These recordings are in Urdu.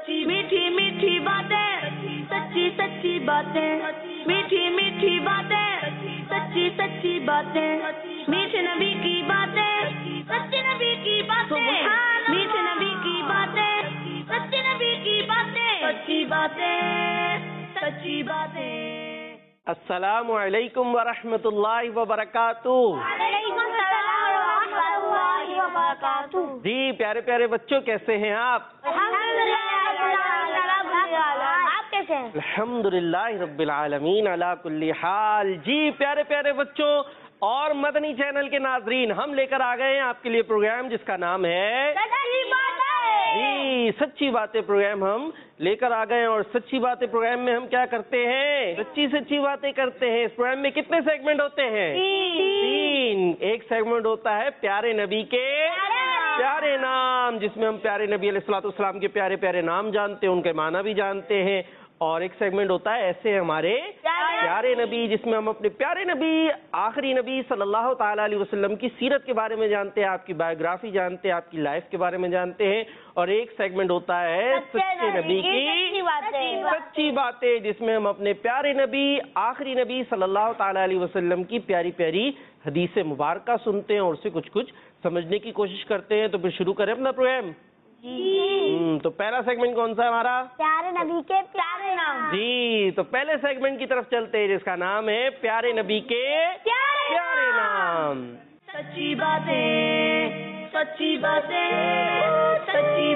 सच्ची मीठी मीठी बातें, सच्ची सच्ची बातें, मीठी मीठी बातें, सच्ची सच्ची बातें, मीठे नबी की बातें, सच्चे नबी की बातें, मीठे नबी की बातें, सच्चे नबी की बातें, सच्ची बातें, सच्ची बातें। अस्सलामु अलैकुम व रहमतुल्लाहि व बरकातुहू। जी प्यारे प्यारे बच्चों, कैसे हैं आप? आप कैसे हैं? अल्हम्दुलिल्लाह रब्बिल आलमीन अला कुल्ली हाल। जी प्यारे प्यारे बच्चों और मदनी चैनल के नाजरीन, हम लेकर आ गए हैं आपके लिए प्रोग्राम जिसका नाम है सच्ची बातें। जी सच्ची बातें प्रोग्राम हम लेकर आ गए हैं। और सच्ची बातें प्रोग्राम में हम क्या करते हैं? सच्ची सच्ची बातें करते हैं। इस प्रोग्राम में कितने सेगमेंट होते हैं? तीन। एक सेगमेंट होता है प्यारे नबी के प्यारे नाम, जिसमें हम प्यारे नबी अलैहिस्सलाम के प्यारे प्यारे नाम जानते हैं, उनके माना भी जानते हैं। और एक सेगमेंट होता है ऐसे हमारे प्यारे नबी, जिसमें हम अपने प्यारे नबी आखिरी नबी सल्लल्लाहु ताला अलैहि वसल्लम की सीरत के बारे में जानते हैं, आपकी बायोग्राफी जानते हैं, आपकी लाइफ के बारे में जानते हैं। और एक सेगमेंट होता है सच्चे नबी की सच्ची बातें, जिसमें हम अपने प्यारे नबी आखिरी नबी सल्लल्लाहु ताला अलैहि वसल्लम की प्यारी प्यारी हदीस मुबारका सुनते हैं और उससे कुछ कुछ समझने की कोशिश करते हैं। तो फिर शुरू करें अपना प्रोग्राम। तो पहला सेगमेंट कौन सा है हमारा? प्यारे नबी के प्यारे नाम। जी तो पहले सेगमेंट की तरफ चलते हैं, जिसका नाम है प्यारे नबी के प्यारे नाम। सच्ची बातें, सच्ची बातें, सच्ची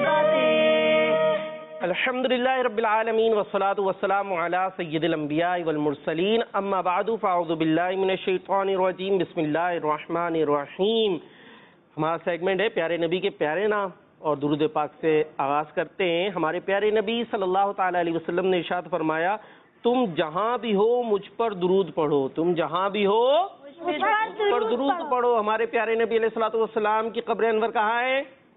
बातें। अल्हम्दुलिल्लाह रब्बिल आलमीन वस्सलातु वस्सलामु अला सय्यिदिल अंबिया वल मुरसलीन अम्मा बादु फ़अऊज़ु बिल्लाहि मिनश शैतानिर रजीम बिस्मिल्लाहिर रहमानिर रहीम। हमारा सेगमेंट है प्यारे नबी के प्यारे नाम और दुरूद पाक से आगाज करते हैं। हमारे प्यारे नबी सल्लल्लाहु ताला अलैहि वसल्लम ने इरशाद फरमाया, तुम जहां भी हो मुझ पर दुरूद पढ़ो, तुम जहां भी हो मुझ पर दुरूद पढ़ो। हमारे प्यारे नबी अलैहिस्सलातु वस्सलाम की कब्र अनवर कहाँ है?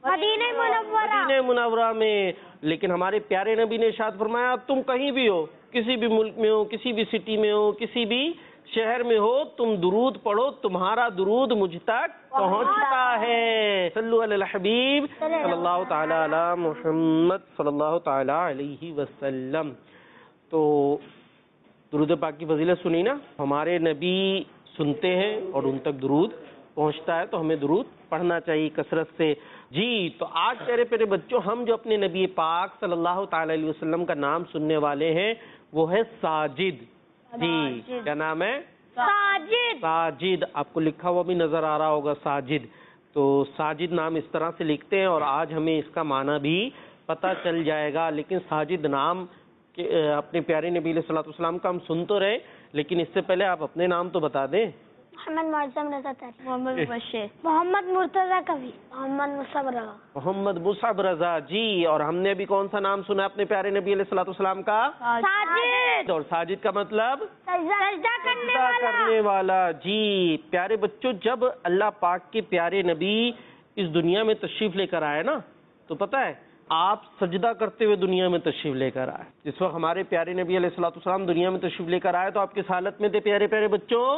मदीने मुनव्वरा में। लेकिन हमारे प्यारे नबी ने इरशाद फरमाया, तुम कहीं भी हो, किसी भी मुल्क में हो, किसी भी सिटी में हो, किसी भी शहर में हो, तुम दुरूद पढ़ो, तुम्हारा दुरूद मुझ तक पहुंचता है। सल्लु अलल हबीब सल्लल्लाहु ताला अला मुहम्मद सल्लल्लाहु ताला अलैहि वसल्लम। तो दुरूद पाक की फजीलत सुनी ना, हमारे नबी सुनते हैं और उन तक दुरूद पहुंचता है, तो हमें दुरूद पढ़ना चाहिए कसरत से। जी तो आज प्यारे प्यारे बच्चों, हम जो अपने नबी पाक सल्लल्लाहु ताला अलैहि वसल्लम का नाम सुनने वाले हैं वो है साजिद। जी क्या नाम है? साजिद। साजिद। आपको लिखा हुआ भी नजर आ रहा होगा साजिद। तो साजिद नाम इस तरह से लिखते हैं और आज हमें इसका माना भी पता चल जाएगा। लेकिन साजिद नाम के अपने प्यारे नबी अलैहि सलाम का हम सुन तो रहे, लेकिन इससे पहले आप अपने नाम तो बता दें। मोहम्मद मुअज़्ज़म रज़ा तारिक, मोहम्मद बशीर, मोहम्मद मुर्तज़ा कवी, मोहम्मद मुसअब रज़ा, मोहम्मद मुसअब रज़ा। जी और हमने अभी कौन सा नाम सुना अपने प्यारे नबी अलैहिस्सलाम का? साजिद। और साजिद का मतलब सजदा करने वाला। जी प्यारे बच्चों, जब अल्लाह पाक के प्यारे नबी इस दुनिया में तशरीफ लेकर आए ना, तो पता है आप सजदा करते हुए दुनिया में तशरीफ लेकर आए। जिस वक्त हमारे प्यारे नबी अलैहिस्सलाम दुनिया में तशरीफ लेकर आए तो आप किस हालत में थे प्यारे प्यारे बच्चों?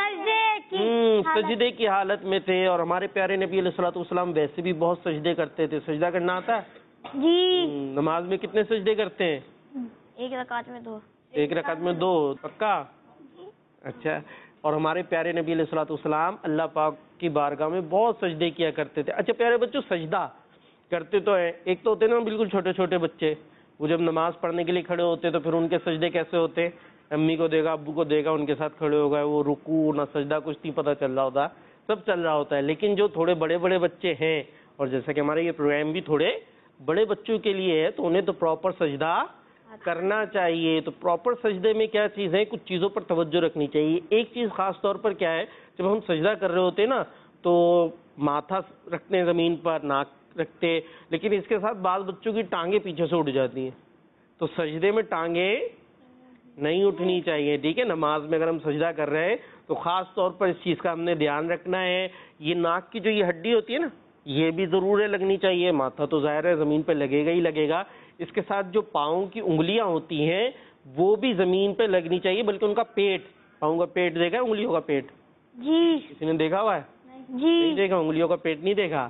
सजदे की हालत में थे। और हमारे प्यारे नबी अलैहिस्सलाम वैसे भी बहुत सजदे करते थे। सजदा करना आता है? जी। नमाज में कितने सजदे करते हैं? एक रकात में 2। एक रकात में 2 पक्का? अच्छा। और हमारे प्यारे नबी अलैहिस्सलाम अल्लाह पाक की बारगाह में बहुत सजदे किया करते थे। अच्छा प्यारे बच्चों, सजदा करते तो है, एक तो होते ना बिल्कुल छोटे छोटे बच्चे, वो जब नमाज पढ़ने के लिए खड़े होते तो फिर उनके सजदे कैसे होते? अम्मी को देगा, अब्बू को देगा, उनके साथ खड़े हो गए, वो रुकू ना सजदा कुछ नहीं पता चल रहा होता, सब चल रहा होता है। लेकिन जो थोड़े बड़े बड़े बच्चे हैं, और जैसा कि हमारे ये प्रोग्राम भी थोड़े बड़े बच्चों के लिए है, तो उन्हें तो प्रॉपर सजदा करना चाहिए। तो प्रॉपर सजदे में क्या चीज़ है, कुछ चीज़ों पर तवज्जो रखनी चाहिए। एक चीज़ खास तौर पर क्या है, जब हम सजदा कर रहे होते हैं ना, तो माथा रखते हैं ज़मीन पर, नाक रखते, लेकिन इसके साथ बाल बच्चों की टांगे पीछे से उठ जाती हैं। तो सजदे में टांगे नहीं उठनी चाहिए, ठीक है। नमाज में अगर हम सजदा कर रहे हैं तो खास तौर पर इस चीज़ का हमने ध्यान रखना है। ये नाक की जो ये हड्डी होती है ना, ये भी ज़रूर है लगनी चाहिए। माथा तो ज़ाहिर है ज़मीन पे लगेगा ही लगेगा। इसके साथ जो पाँव की उंगलियां होती हैं वो भी ज़मीन पे लगनी चाहिए, बल्कि उनका पेट, पाँव का पेट देखा है, उंगलियों का पेट? जी। किसी ने देखा हुआ है? जी। नहीं देखा, उंगलियों का पेट नहीं देखा?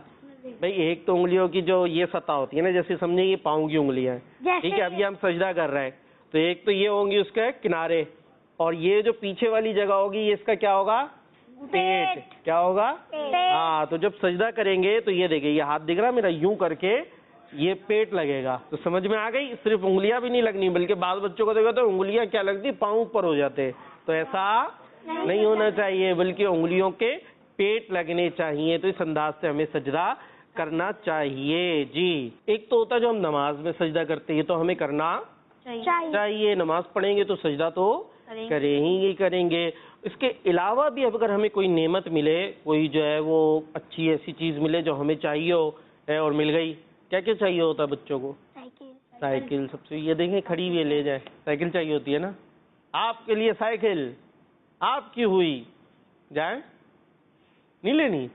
بھائی ایک تو انگلیوں کی جو یہ سطح ہوتی ہے نا، جیسے سمجھیں یہ پاؤں کی انگلیاں ہیں، ٹھیک ہے، اب یہ ہم سجدہ کر رہے ہیں تو ایک تو یہ ہوں گی اس کے کنارے، اور یہ جو پیچھے والی جگہ ہوگی یہ اس کا کیا ہوگا؟ پیٹ. کیا ہوگا؟ ہاں. تو جب سجدہ کریں گے تو یہ دیکھیں، یہ ہاتھ دکھ رہا میرا، یوں کر کے یہ پیٹ لگے گا. تو سمجھ میں آ گئی؟ صرف انگلیاں بھی نہیں لگنی، بلکہ بعض بچوں کو دیکھا تو انگلیاں کیا لگتی، پاؤں اوپر ہو جاتے. تو ایسا نہیں ہونا چاہیے، بلکہ انگلیوں کے پیٹ لگنے چاہیے. تو اس انداز سے ہمیں سجدہ کرنا چاہیے. جی، ایک تو ہوتا ہے جو ہم نماز میں سجدہ کرتے ہیں، یہ تو ہمیں کرنا چاہیے. نماز پڑھیں گے تو سجدہ تو کریں گے. اس کے علاوہ بھی اگر ہمیں کوئی نعمت ملے، کوئی جو ہے وہ اچھی ایسی چیز ملے جو ہمیں چاہیے ہو اور مل گئی، کیا کیا چاہیے ہوتا ہے بچوں کو؟ سائیکل. سب سے یہ دیکھیں کھڑی ہوئی لے جائے، سائیکل چاہیے ہوتی ہے نا. آپ کے لیے سائیکل آپ کی ہوئی، جائیں نہیں لینی؟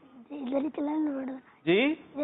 جی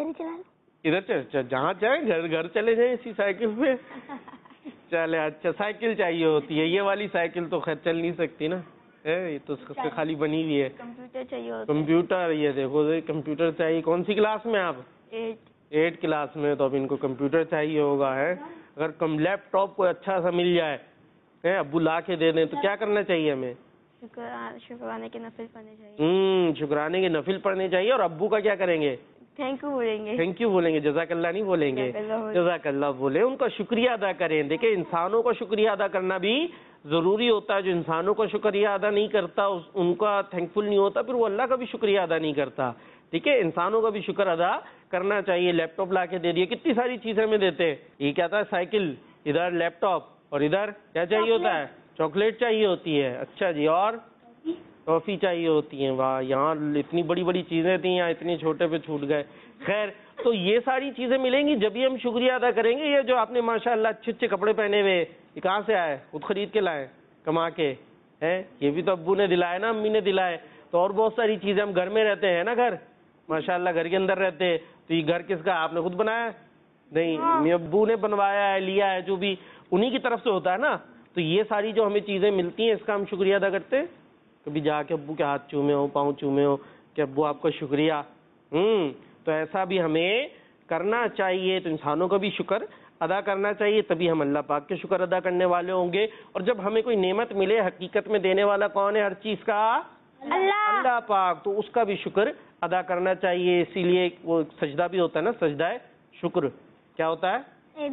ادھر جہاں چاہیں گھر چلے جائیں اسی سائیکل پہ. چلے اچھا، سائیکل چاہیے ہوتی ہے. یہ والی سائیکل تو خیر چل نہیں سکتی نا، یہ تو خالی بنی ہوئی ہے. کمپیوٹر چاہیے ہوتا ہے. کمپیوٹر، یہ دیکھو کمپیوٹر چاہیے. کون سی کلاس میں آپ؟ 8 کلاس میں. تو اب ان کو کمپیوٹر چاہیے ہوگا ہے. اگر لیپ ٹاپ کوئی اچھا سا مل جائے، ابو لا کے دے دیں، تو کیا کرنا چاہیے ہمیں؟ شکرانے کے نفل پڑھنے چاہیے. شکرانے کے نفل پڑھنے چاہیے. اور ابو کا کیا کریں گے؟ تھینک یو بولیں گے. تھینک یو بولیں گے، جزاک اللہ نہیں بولیں گے، جزاک اللہ بولیں. ان کا شکریہ ادا کریں. دیکھیں انسانوں کا شکریہ ادا کرنا بھی ضروری ہوتا ہے. جو انسانوں کا شکریہ ادا نہیں کرتا، ان کا تھینک فل نہیں ہوتا، پھر وہ اللہ کا بھی شکریہ ادا نہیں کرتا. ٹھیک ہے، انسانوں کا بھی شکر ادا کرنا چاہیے. لیپ ٹاپ لا کے دے دیے، کتنی ساری چیزیں ہمیں دیتے ہیں. یہ کیا تھا؟ سائیکل، ادھر لیپ ٹاپ، اور ادھر کیا چاہیے ہوتا ہے؟ چاکلیٹ چاہیے ہوتی ہے. اچھا جی، اور ٹافی چاہیے ہوتی ہیں. واہ، یہاں اتنی بڑی بڑی چیزیں تھیں، یہاں اتنے چھوٹے پہ چھوٹ گئے. خیر، تو یہ ساری چیزیں ملیں گی جب ہی ہم شکریہ ادا کریں گے. یہ جو آپ نے ماشاءاللہ اچھے اچھے کپڑے پہنے ہوئے، یہ کہاں سے آئے؟ خود خرید کے لائے کما کے ہیں؟ یہ بھی تو ابو نے دلائے نا، امی نے دلائے. تو اور بہت ساری چیزیں، ہم گھر میں رہتے ہیں نا، گھر ماشاءاللہ گھر کے اندر رہتے ہیں. تو یہ گھر کس کا؟ آپ نے خود بنایا نہیں، امی ابو نے بنوایا ہے، لیا ہے، جو بھی انہی کی طرف سے ہوتا ہے نا. تو یہ ساری جو ہمیں چیزیں ملتی ہیں، اس کا ہم شکریہ ادا کرتے ہیں. کبھی جا کے ابو کے ہاتھ چومے ہو، پاؤں چومے ہو کہ ابو آپ کا شکریہ. تو ایسا بھی ہمیں کرنا چاہیے. تو انسانوں کا بھی شکر ادا کرنا چاہیے، تبھی ہم اللہ پاک کے شکر ادا کرنے والے ہوں گے. اور جب ہمیں کوئی نعمت ملے، حقیقت میں دینے والا کون ہے ہر چیز کا؟ اللہ پاک. تو اس کا بھی شکر ادا کرنا چاہیے. اسی لیے وہ سجدہ بھی ہوتا ہے نا، سجدہ شکر. کیا ہوتا ہے؟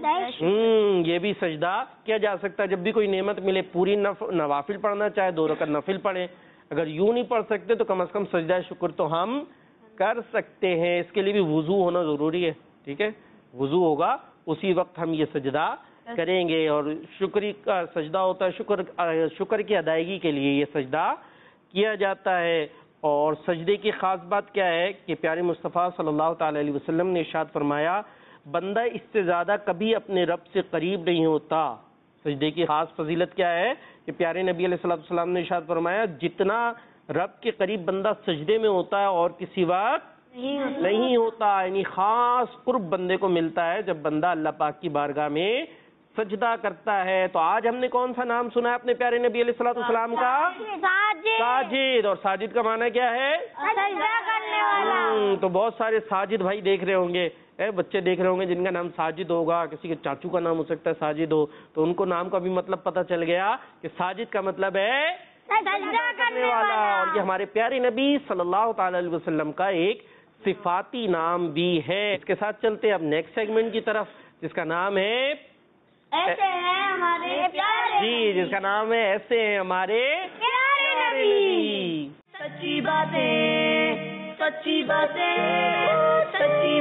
یہ بھی سجدہ کیا جا سکتا ہے جب بھی کوئی نعمت ملے. پوری نوافل پڑھنا چاہے 2 رکعت نفل پڑھیں. اگر یوں نہیں پڑھ سکتے تو کم از کم سجدہ شکر تو ہم کر سکتے ہیں. اس کے لیے بھی وضو ہونا ضروری ہے. ٹھیک ہے، وضو ہوگا اسی وقت ہم یہ سجدہ کریں گے. اور شکری کا سجدہ ہوتا ہے، شکر کی ادائیگی کے لیے یہ سجدہ کیا جاتا ہے. اور سجدے کی خاص بات کیا ہے کہ پیارے مصطفیٰ صلی اللہ تعالی علیہ وسلم نے ارشاد فرمایا، بندہ اس سے زیادہ کبھی اپنے رب سے قریب نہیں ہوتا. سجدے کی خاص فضیلت کیا ہے کہ پیارے نبی علیہ الصلوۃ والسلام نے ارشاد فرمایا، جتنا رب کے قریب بندہ سجدے میں ہوتا ہے اور کسی وقت نہیں ہوتا. یعنی خاص قرب بندے کو ملتا ہے جب بندہ اللہ پاک کی بارگاہ میں سجدہ کرتا ہے. تو آج ہم نے کون سا نام سنا ہے اپنے پیارے نبی علیہ الصلوۃ والسلام کا؟ ساجد. اور ساجد کا معنی کیا ہے؟ سجدہ کرنے والا. تو بہت سارے ساجد بھائی دیکھ رہے ہوں گے، بچے دیکھ رہے ہوں گے جن کا نام ساجد ہوگا. کسی کے چاچو کا نام ہو سکتا ہے ساجد ہو، تو ان کو نام کا بھی مطلب پتہ چل گیا کہ ساجد کا مطلب ہے سجدہ کرنے والا. اور یہ ہمارے پیارے نبی صلی اللہ تعالی علیہ وسلم کا ایک صفاتی نام بھی ہے. اس کے ساتھ چلتے ہیں اب نیکسٹ سیگمنٹ کی طرف، جس کا نام ہے ایسے ہیں ہمارے پیارے. جی، جس کا نام ہے ایسے ہیں ہمارے پیارے نبی. سچی باتیں، سچی باتیں، سچی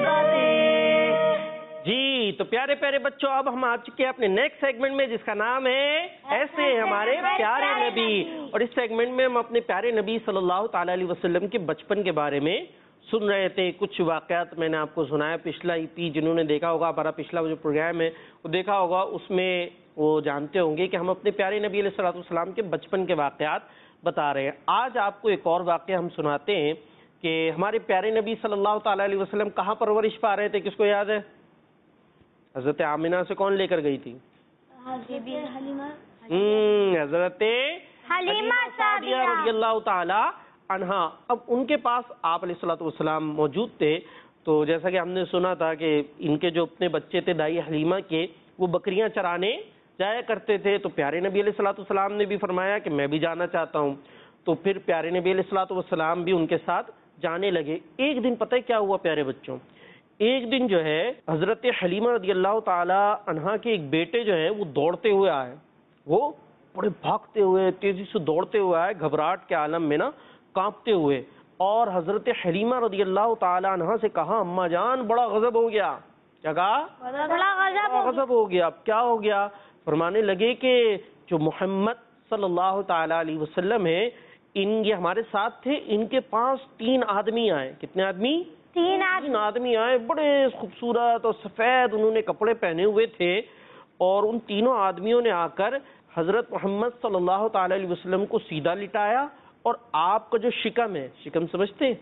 باتیں. جی تو پیارے پیارے بچوں، اب ہم آ چکے ہیں اپنے نیکسٹ سیگمنٹ میں، جس کا نام ہے ایسے ہیں ہمارے پیارے نبی. اور اس سیگمنٹ میں ہم اپنے پیارے نبی صلی اللہ تعالی علیہ وسلم کے بچپن کے بارے میں سن رہے تھے. کچھ واقعات میں نے آپ کو سنایا. پچھلا EP جنہوں نے دیکھا ہوگا، ہمارا پچھلا جو پروگرام ہے وہ دیکھا ہوگا، اس میں وہ جانتے ہوں گے کہ ہم اپنے پیارے نبی علیہ الصلوۃ والسلام کے بچپن کے واقعات بتا رہے ہیں. آج آپ کو ایک اور واقعہ ہم سناتے ہیں کہ ہمارے پیارے نبی صلی اللہ تعالی علیہ وسلم کہاں پرورش پا رہے تھے. کس کو یاد ہے؟ حضرت آمنہ سے کون لے کر گئی تھی؟ حضرت حلیمہ رضی اللہ تعالی عنہا. اب ان کے پاس آپ علیہ الصلوۃ والسلام موجود تھے. تو جیسا کہ ہم نے سنا تھا کہ ان کے جو اپنے بچے تھے دائی حلیمہ کے، وہ بکریاں چرانے جایا کرتے تھے، تو پیارے نبی علیہ الصلوۃ والسلام نے بھی فرمایا کہ میں بھی جانا چاہتا ہوں، تو پھر پیارے نبی علیہ الصلوۃ والسلام بھی ان کے ساتھ جانے لگے۔ ایک دن پتہ ہے کیا ہوا پیارے بچوں، ایک دن جو ہے حضرت حلیمہ رضی اللہ تعالی عنہا کے ایک بیٹے جو ہیں وہ دوڑتے ہوئے آئے، وہ بڑے بھاگتے ہوئے تیزی سے دوڑتے ہوئے آئے، گھبراہٹ کے عالم میں نا کانپتے ہوئے، اور حضرت حلیمہ رضی اللہ تعالی عنہا سے کہا اماں جان بڑا غضب ہو گیا۔ کیا کہا؟ بڑا غضب ہو گیا۔ اب کیا ہو گیا؟ فرمانے لگے کہ جو محمد صلی اللہ تعالی علیہ وسلم ہے، یہ ہمارے ساتھ تھے، ان کے پاس 3 آدمی آئے۔ کتنے آدمی؟ 3 آدمی آئے، بڑے خوبصورت اور سفید انہوں نے کپڑے پہنے ہوئے تھے، اور ان تینوں آدمیوں نے آ کر حضرت محمد صلی اللہ تعالی علیہ وسلم کو سیدھا لٹایا، اور آپ کا جو شکم ہے، شکم سمجھتے؟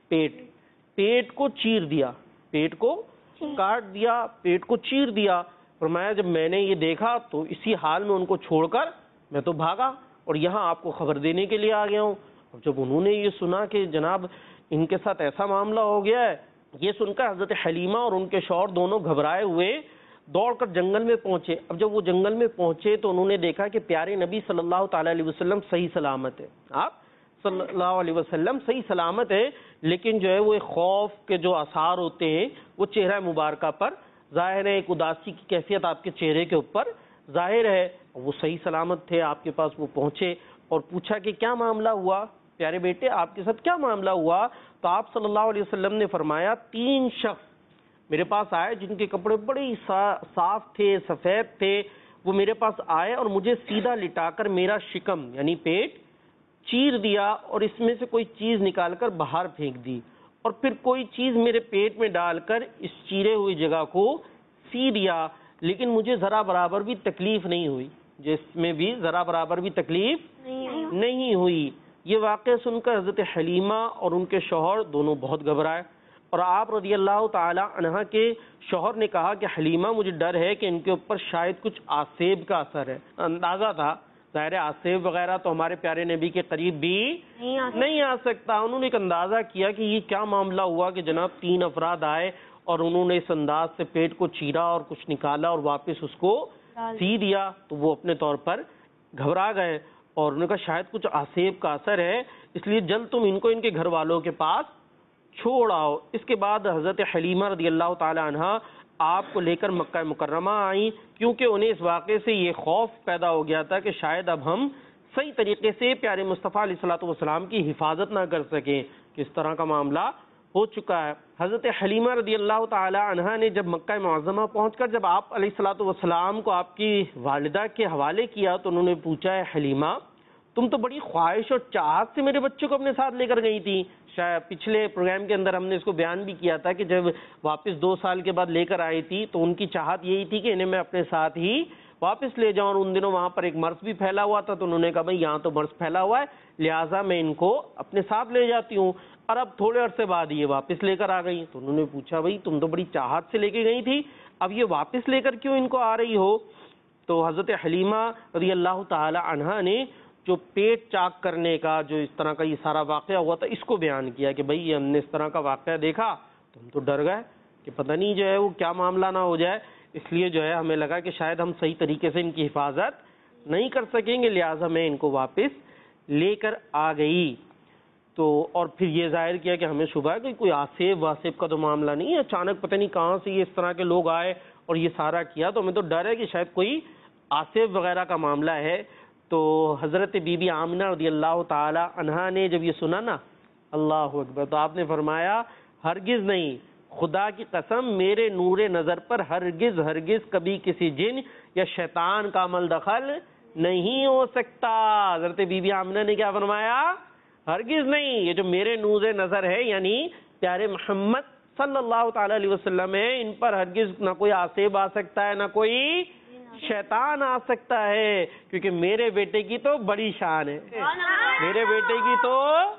پیٹ کو چیر دیا، پیٹ کو کاٹ دیا، پیٹ کو چیر دیا۔ فرمایا جب میں نے یہ دیکھا تو اسی حال میں ان کو چھوڑ کر میں تو بھاگا، اور یہاں آپ کو خبر دینے کے لیے آ گیا ہوں۔ اور جب انہوں نے یہ سنا کہ جناب ان کے ساتھ ایسا معاملہ ہو گیا ہے، یہ سن کر حضرت حلیمہ اور ان کے شوہر دونوں گھبرائے ہوئے دوڑ کر جنگل میں پہنچے۔ اب جب وہ جنگل میں پہنچے تو انہوں نے دیکھا کہ پیارے نبی صلی اللہ تعالی علیہ وسلم صحیح سلامت ہے، آپ صلی اللہ علیہ وسلم صحیح سلامت ہے، لیکن جو ہے وہ ایک خوف کے جو آثار ہوتے ہیں وہ چہرہ مبارکہ پر ظاہر ہے، ایک اداسی کی کیفیت آپ کے چہرے کے اوپر ظاہر ہے۔ وہ صحیح سلامت تھے، آپ کے پاس وہ پہنچے اور پوچھا کہ کیا معاملہ ہوا پیارے بیٹے، آپ کے ساتھ کیا معاملہ ہوا؟ تو آپ صلی اللہ علیہ وسلم نے فرمایا 3 شخص میرے پاس آئے جن کے کپڑے بڑے ہی صاف تھے، سفید تھے، وہ میرے پاس آئے اور مجھے سیدھا لٹا کر میرا شکم یعنی پیٹ چیر دیا، اور اس میں سے کوئی چیز نکال کر باہر پھینک دی، اور پھر کوئی چیز میرے پیٹ میں ڈال کر اس چیرے ہوئی جگہ کو سی دیا، لیکن مجھے ذرا برابر بھی تکلیف نہیں ہوئی، جس میں بھی ذرا برابر بھی تکلیف نہیں ہوئی۔ یہ واقعہ سن کر حضرت حلیمہ اور ان کے شوہر دونوں بہت گھبرائے، اور آپ رضی اللہ تعالی عنہ کے شوہر نے کہا کہ حلیمہ مجھے ڈر ہے کہ ان کے اوپر شاید کچھ آسیب کا اثر ہے۔ اندازہ تھا، ظاہر آسیب وغیرہ تو ہمارے پیارے نبی کے قریب بھی نہیں آ سکتا۔ انہوں نے ایک اندازہ کیا کہ یہ کیا معاملہ ہوا کہ جناب 3 افراد آئے اور انہوں نے اس انداز سے پیٹ کو چیرا اور کچھ نکالا اور واپس اس کو سی دیا، تو وہ اپنے طور پر گھبرا گئے، اور انہوں نے کہا شاید کچھ آسیب کا اثر ہے، اس لیے جلد تم ان کو ان کے گھر والوں کے پاس چھوڑ آؤ۔ اس کے بعد حضرت حلیمہ رضی اللہ تعالی عنہا آپ کو لے کر مکہ مکرمہ آئیں، کیونکہ انہیں اس واقعے سے یہ خوف پیدا ہو گیا تھا کہ شاید اب ہم صحیح طریقے سے پیارے مصطفیٰ علیہ الصلوۃ والسلام کی حفاظت نہ کر سکیں، کہ اس طرح کا معاملہ ہو چکا ہے۔ حضرت حلیمہ رضی اللہ تعالی عنہا نے جب مکہ معظمہ پہنچ کر جب آپ علیہ الصلوۃ والسلام کو آپ کی والدہ کے حوالے کیا تو انہوں نے پوچھا ہے حلیمہ تم تو بڑی خواہش اور چاہت سے میرے بچے کو اپنے ساتھ لے کر گئی تھی۔ شاید پچھلے پروگرام کے اندر ہم نے اس کو بیان بھی کیا تھا کہ جب واپس 2 سال کے بعد لے کر آئی تھی تو ان کی چاہت یہی تھی کہ انہیں میں اپنے ساتھ ہی واپس لے جاؤں، اور ان دنوں وہاں پر ایک مرض بھی پھیلا ہوا تھا، تو انہوں نے کہا بھائی یہاں تو مرض پھیلا ہوا ہے، لہٰذا میں ان کو اپنے ساتھ لے جاتی ہوں، اور اب تھوڑے عرصے بعد یہ واپس لے کر آ گئی۔ تو انہوں نے پوچھا بھائی تم تو بڑی چاہت سے لے کے گئی تھی، اب یہ واپس لے کر کیوں ان کو آ رہی ہو؟ تو حضرت حلیمہ رضی اللہ تعالی عنہا نے جو پیٹ چاک کرنے کا جو اس طرح کا یہ سارا واقعہ ہوا تھا اس کو بیان کیا کہ بھائی ہم نے اس طرح کا واقعہ دیکھا تو ہم تو ڈر گئے کہ پتہ نہیں جو ہے وہ کیا معاملہ نہ ہو جائے، اس لیے جو ہے ہمیں لگا کہ شاید ہم صحیح طریقے سے ان کی حفاظت نہیں کر سکیں گے، لہٰذا میں ان کو واپس لے کر آ گئی۔ تو اور پھر یہ ظاہر کیا کہ ہمیں شبہ ہے کہ کوئی آسیب واسیب کا تو معاملہ نہیں ہے، اچانک پتہ نہیں کہاں سے یہ اس طرح کے لوگ آئے اور یہ سارا کیا، تو ہمیں تو ڈر ہے کہ شاید کوئی آسیب وغیرہ کا معاملہ ہے۔ تو حضرت بی بی آمنہ رضی اللہ تعالی عنہا نے جب یہ سنا نا، اللہ اکبر، تو آپ نے فرمایا ہرگز نہیں، خدا کی قسم میرے نور نظر پر ہرگز ہرگز کبھی کسی جن یا شیطان کا عمل دخل نہیں ہو سکتا۔ حضرت بی بی آمنہ نے کیا فرمایا؟ ہرگز نہیں، یہ جو میرے نور نظر ہے یعنی پیارے محمد صلی اللہ تعالی علیہ وسلم ہے، ان پر ہرگز نہ کوئی آسیب آ سکتا ہے نہ کوئی شیطان آ سکتا ہے، کیونکہ میرے بیٹے کی تو بڑی شان ہے، میرے بیٹے کی تو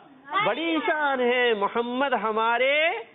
بڑی شان ہے، محمد ہمارے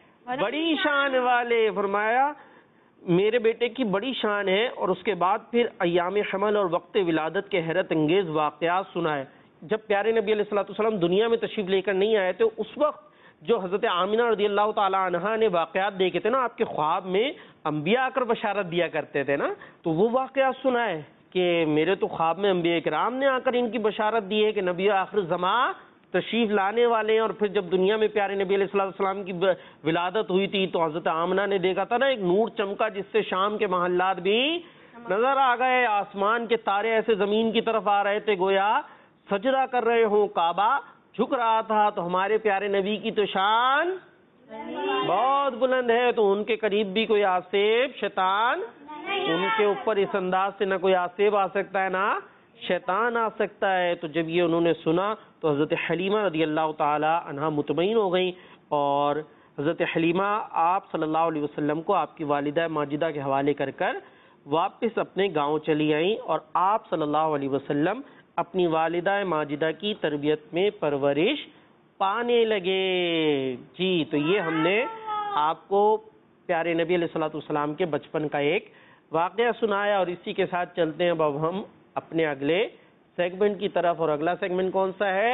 بڑی شان والے۔ فرمایا میرے بیٹے کی بڑی شان ہے، اور اس کے بعد پھر ایام حمل اور وقت ولادت کے حیرت انگیز واقعات سنائے۔ جب پیارے نبی علیہ الصلوۃ والسلام دنیا میں تشریف لے کر نہیں آئے تھے اس وقت جو حضرت آمنہ رضی اللہ تعالیٰ عنہا نے واقعات دیکھے تھے نا آپ کے خواب میں، انبیاء آ کر بشارت دیا کرتے تھے نا، تو وہ واقعات سنائے کہ میرے تو خواب میں انبیاء کرام نے آ کر ان کی بشارت دی ہے کہ نبی آخر زمان تشریف لانے والے ہیں، اور پھر جب دنیا میں پیارے نبی علیہ السلام کی ولادت ہوئی تھی تو حضرت آمنہ نے دیکھا تھا نا ایک نور چمکا جس سے شام کے محلات بھی نظر آ گئے، آسمان کے تارے ایسے زمین کی طرف آ رہے تھے گویا سجدہ کر رہے ہوں، کعبہ جھک رہا تھا، تو ہمارے پیارے نبی کی تو شان بہت بلند ہے، تو ان کے قریب بھی کوئی آصف شیطان ان کے اوپر اس انداز سے نہ کوئی آصف آ سکتا ہے نہ شیطان آ سکتا ہے۔ تو جب یہ انہوں نے سنا تو حضرت حلیمہ رضی اللہ تعالی عنہا مطمئن ہو گئیں، اور حضرت حلیمہ آپ صلی اللہ علیہ وسلم کو آپ کی والدہ ماجدہ کے حوالے کر کر واپس اپنے گاؤں چلی آئیں، اور آپ صلی اللہ علیہ وسلم اپنی والدہ ماجدہ کی تربیت میں پرورش پانے لگے۔ جی، تو یہ ہم نے آپ کو پیارے نبی علیہ الصلوۃ والسلام کے بچپن کا ایک واقعہ سنایا، اور اسی کے ساتھ چلتے ہیں اب ہم اپنے اگلے سیگمنٹ کی طرف، اور اگلا سیگمنٹ کون سا ہے؟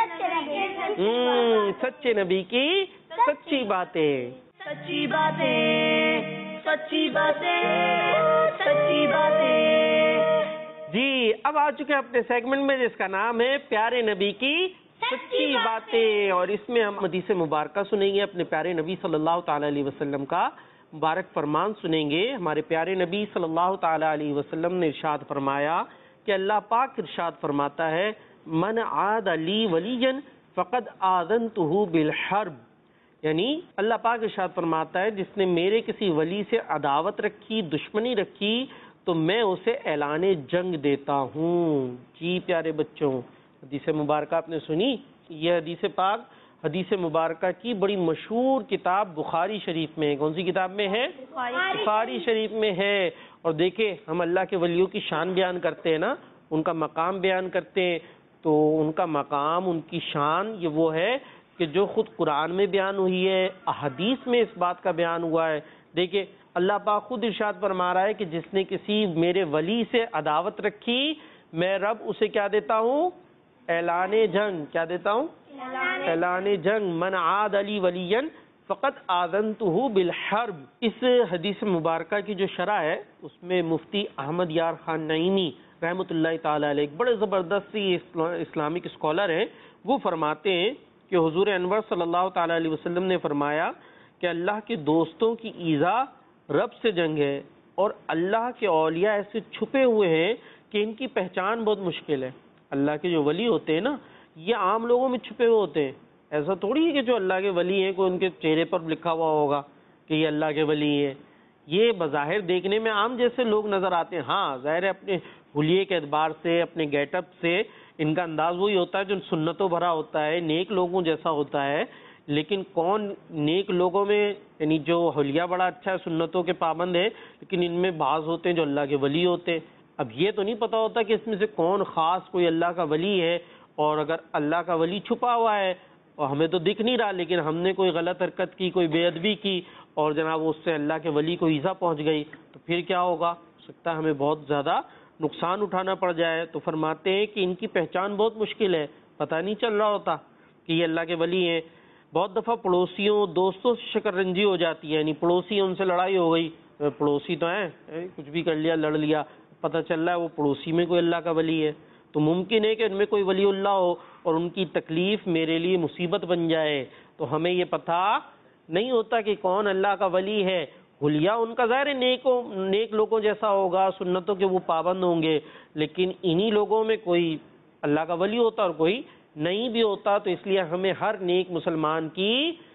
سچے نبی کی سچی باتیں۔ سچی باتیں، سچی باتیں، سچی باتیں۔ جی، اب آ چکے ہیں اپنے سیگمنٹ میں جس کا نام ہے پیارے نبی کی سچی باتیں، اور اس میں ہم حدیث مبارکہ سنیں گے، اپنے پیارے نبی صلی اللہ تعالی علیہ وسلم کا مبارک فرمان سنیں گے۔ ہمارے پیارے نبی صلی اللہ تعالی علیہ وسلم نے ارشاد فرمایا کہ اللہ پاک ارشاد فرماتا ہے من عاد لی ولیا فقد آذنتہ بالحرب، یعنی اللہ پاک ارشاد فرماتا ہے جس نے میرے کسی ولی سے عداوت رکھی، دشمنی رکھی، تو میں اسے اعلان جنگ دیتا ہوں۔ جی پیارے بچوں، حدیث مبارکہ آپ نے سنی، یہ حدیث پاک حدیث مبارکہ کی بڑی مشہور کتاب بخاری شریف میں ہے۔ کون سی کتاب میں ہے؟ بخاری شریف میں ہے۔ اور دیکھیں ہم اللہ کے ولیوں کی شان بیان کرتے ہیں نا، ان کا مقام بیان کرتے ہیں، تو ان کا مقام، ان کی شان یہ وہ ہے کہ جو خود قرآن میں بیان ہوئی ہے، احادیث میں اس بات کا بیان ہوا ہے۔ دیکھیں اللہ پاک خود ارشاد فرما رہا ہے کہ جس نے کسی میرے ولی سے عداوت رکھی، میں رب اسے کیا دیتا ہوں؟ اعلان جنگ۔ کیا دیتا ہوں؟ اعلان جنگ۔ من عاد لی ولیا فقط آذنتہ بالحرب۔ اس حدیث مبارکہ کی جو شرح ہے اس میں مفتی احمد یار خان نعیمی رحمۃ اللہ تعالی علیہ ایک بڑے زبردست اسلامک اسکالر ہیں، وہ فرماتے ہیں کہ حضور انور صلی اللہ تعالی علیہ وسلم نے فرمایا کہ اللہ کے دوستوں کی ایذا رب سے جنگ ہے، اور اللہ کے اولیاء ایسے چھپے ہوئے ہیں کہ ان کی پہچان بہت مشکل ہے۔ اللہ کے جو ولی ہوتے ہیں نا، یہ عام لوگوں میں چھپے ہوئے ہوتے ہیں، ایسا تھوڑی ہے کہ جو اللہ کے ولی ہیں کوئی ان کے چہرے پر لکھا ہوا ہوگا کہ یہ اللہ کے ولی ہیں۔ یہ بظاہر دیکھنے میں عام جیسے لوگ نظر آتے ہیں، ہاں ظاہر ہے اپنے حلیے کے اعتبار سے، اپنے گیٹ اپ سے ان کا انداز وہی ہوتا ہے جو سنتوں بھرا ہوتا ہے، نیک لوگوں جیسا ہوتا ہے، لیکن کون نیک لوگوں میں یعنی جو حلیہ بڑا اچھا ہے، سنتوں کے پابند ہے، لیکن ان میں بعض ہوتے ہیں جو اللہ کے ولی ہوتے ہیں۔ اب یہ تو نہیں پتہ ہوتا کہ اس میں سے کون خاص کوئی اللہ کا ولی ہے، اور اگر اللہ کا ولی چھپا ہوا ہے اور ہمیں تو دکھ نہیں رہا، لیکن ہم نے کوئی غلط حرکت کی، کوئی بے ادبی کی، اور جناب اس سے اللہ کے ولی کو ایذا پہنچ گئی، تو پھر کیا ہوگا؟ ہو سکتا ہے ہمیں بہت زیادہ نقصان اٹھانا پڑ جائے۔ تو فرماتے ہیں کہ ان کی پہچان بہت مشکل ہے، پتہ نہیں چل رہا ہوتا کہ یہ اللہ کے ولی ہیں۔ بہت دفعہ پڑوسیوں دوستوں سے شکر رنجی ہو جاتی ہے، یعنی پڑوسی ان سے لڑائی ہو گئی، پڑوسی تو ہیں کچھ بھی کر لیا، لڑ لیا، پتہ چل رہا ہے وہ پڑوسی میں کوئی اللہ کا ولی ہے، تو ممکن ہے کہ ان میں کوئی ولی اللہ ہو اور ان کی تکلیف میرے لیے مصیبت بن جائے، تو ہمیں یہ پتہ نہیں ہوتا کہ کون اللہ کا ولی ہے۔ حلیہ ان کا ظاہر نیک لوگوں جیسا ہوگا، سنتوں کے وہ پابند ہوں گے، لیکن انہی لوگوں میں کوئی اللہ کا ولی ہوتا اور کوئی نہیں بھی ہوتا، تو اس لیے ہمیں ہر نیک مسلمان کی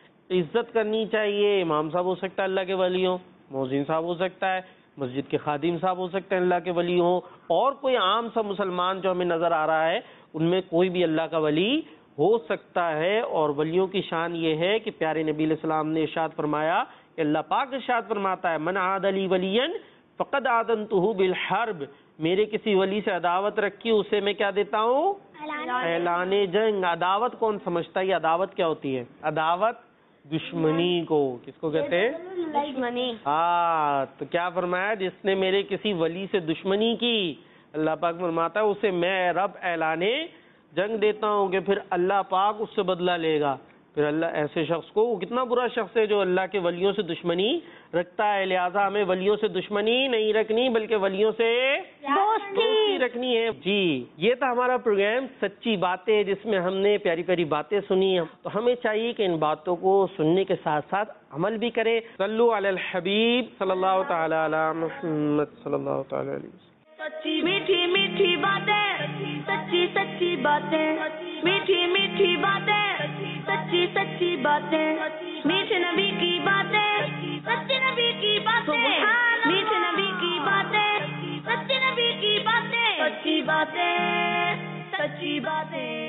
عزت کرنی چاہیے۔ امام صاحب ہو سکتا ہے اللہ کے ولی ہوں، مؤذن صاحب ہو سکتا ہے، مسجد کے خادم صاحب ہو سکتے ہیں اللہ کے ولی ہوں، اور کوئی عام سا مسلمان جو ہمیں نظر آ رہا ہے ان میں کوئی بھی اللہ کا ولی ہو سکتا ہے۔ اور ولیوں کی شان یہ ہے کہ پیارے نبی علیہ السلام نے ارشاد فرمایا کہ اللہ پاک ارشاد فرماتا ہے من عاد لی ولیا فقد آذنتہ بالحرب، میرے کسی ولی سے عداوت رکھی اسے میں کیا دیتا ہوں؟ اعلان جنگ۔ عداوت کون سمجھتا ہے؟ یہ عداوت کیا ہوتی ہے؟ عداوت دشمنی کو، کس کو کہتے ہیں؟ دشمنی۔ ہاں، تو کیا فرمایا؟ جس نے میرے کسی ولی سے دشمنی کی، اللہ پاک فرماتا ہے اسے میں رب اعلان جنگ دیتا ہوں کہ پھر اللہ پاک اس سے بدلہ لے گا۔ پھر اللہ ایسے شخص کو، وہ کتنا برا شخص ہے جو اللہ کے ولیوں سے دشمنی رکھتا ہے. لہٰذا ہمیں ولیوں سے دشمنی نہیں رکھنی بلکہ ولیوں سے دوستی رکھنی ہے. جی یہ تھا ہمارا پروگرام سچی باتیں، جس میں ہم نے پیاری پیاری باتیں سنی. تو ہمیں چاہیے کہ ان باتوں کو سننے کے ساتھ ساتھ عمل بھی کریں. صلو علی الحبیب صلی اللہ تعالی علی محمد صلی اللہ تعالی علیہ وسلم. سچی میٹھی میٹھی باتیں، سچی سچی باتیں، میٹھی میٹھی باتیں، سچی سچی باتیں، میٹھے نبی کی باتیں، سچے نبی کی باتیں، میٹھے نبی کی باتیں، سچے نبی کی باتیں، سچی باتیں، سچی باتیں.